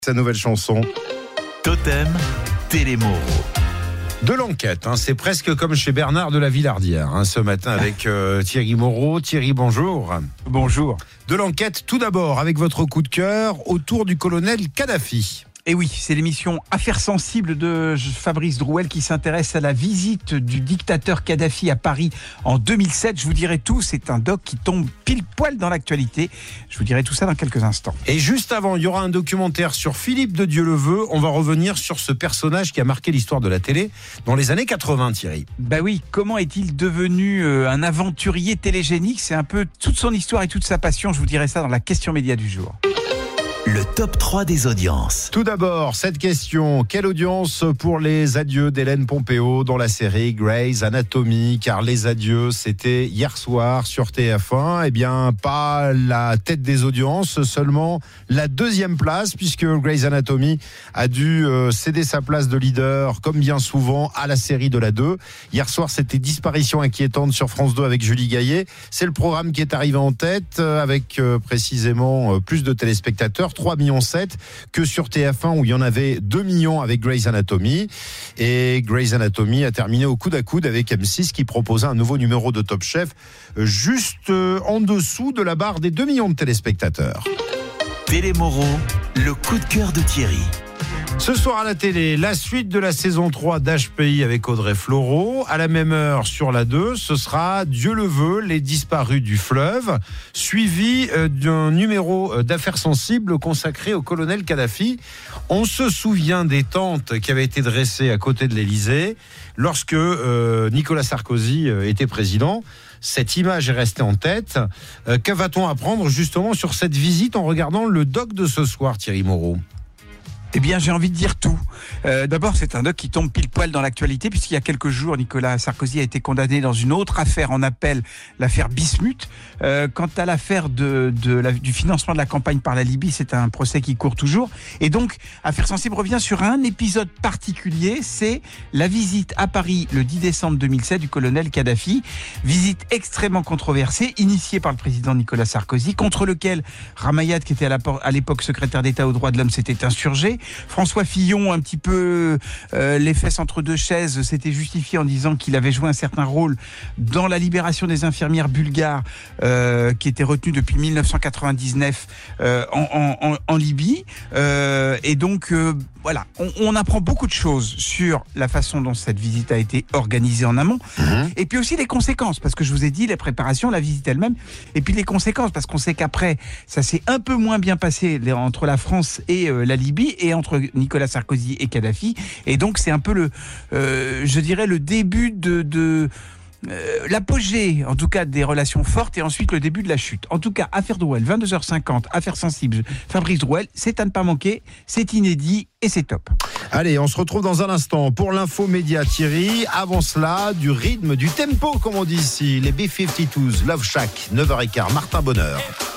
Sa nouvelle chanson. Totem, Télémoro. De l'enquête, c'est presque comme chez Bernard de la Villardière, ce matin avec Thierry Moreau. Thierry, bonjour. Bonjour. De l'enquête, tout d'abord, avec votre coup de cœur autour du colonel Kadhafi. Et oui, c'est l'émission Affaires sensibles de Fabrice Drouel qui s'intéresse à la visite du dictateur Kadhafi à Paris en 2007. Je vous dirai tout, c'est un doc qui tombe pile poil dans l'actualité. Je vous dirai tout ça dans quelques instants. Et juste avant, il y aura un documentaire sur Philippe de Dieuleveux. On va revenir sur ce personnage qui a marqué l'histoire de la télé dans les années 80, Thierry. Bah oui, comment est-il devenu un aventurier télégénique ? C'est un peu toute son histoire et toute sa passion. Je vous dirai ça dans la question média du jour. Le top 3 des audiences. Tout d'abord, cette question. Quelle audience pour les adieux d'Hélène Pompeo dans la série Grey's Anatomy ? Car les adieux, c'était hier soir sur TF1. Eh bien, pas la tête des audiences, seulement la deuxième place, puisque Grey's Anatomy a dû céder sa place de leader, comme bien souvent, à la série de la 2. Hier soir, c'était Disparition inquiétante sur France 2 avec Julie Gaillet. C'est le programme qui est arrivé en tête, avec précisément plus de téléspectateurs. 3,7 millions que sur TF1 où il y en avait 2 millions avec Grey's Anatomy. Et Grey's Anatomy a terminé au coude à coude avec M6 qui proposait un nouveau numéro de Top Chef juste en dessous de la barre des 2 millions de téléspectateurs. Télémoro, le coup de cœur de Thierry. Ce soir à la télé, la suite de la saison 3 d'HPI avec Audrey Fleurot. À la même heure sur la 2, ce sera Dieu le veut, les disparus du fleuve, suivi d'un numéro d'affaires sensibles consacré au colonel Kadhafi. On se souvient des tentes qui avaient été dressées à côté de l'Élysée lorsque Nicolas Sarkozy était président. Cette image est restée en tête. Que va-t-on apprendre justement sur cette visite en regardant le doc de ce soir, Thierry Moreau ? Eh bien, j'ai envie de dire tout. D'abord, c'est un doc qui tombe pile poil dans l'actualité, puisqu'il y a quelques jours, Nicolas Sarkozy a été condamné dans une autre affaire en appel, l'affaire Bismuth. Quant à l'affaire du financement de la campagne par la Libye, c'est un procès qui court toujours. Et donc, Affaires sensibles revient sur un épisode particulier, c'est la visite à Paris le 10 décembre 2007 du colonel Kadhafi. Visite extrêmement controversée, initiée par le président Nicolas Sarkozy, contre lequel Ramayad, qui était à l'époque secrétaire d'État aux droits de l'homme, s'était insurgé. François Fillon, un petit peu les fesses entre deux chaises, s'était justifié en disant qu'il avait joué un certain rôle dans la libération des infirmières bulgares qui étaient retenues depuis 1999 en Libye. Et donc, voilà, on apprend beaucoup de choses sur la façon dont cette visite a été organisée en amont. Et puis aussi les conséquences, parce que je vous ai dit, les préparations, la visite elle-même, et puis les conséquences, parce qu'on sait qu'après, ça s'est un peu moins bien passé entre la France et la Libye, et entre Nicolas Sarkozy et Kadhafi. Et donc, c'est un peu je dirais, le début de l'apogée, en tout cas, des relations fortes, et ensuite le début de la chute. En tout cas, Affaire Drouel, 22h50, Affaires sensibles, Fabrice Drouel, c'est à ne pas manquer, c'est inédit et c'est top. Allez, on se retrouve dans un instant pour l'info média, Thierry. Avant cela, du rythme, du tempo, comme on dit ici, les B-52s, Love Shack, 9h15, Martin Bonheur.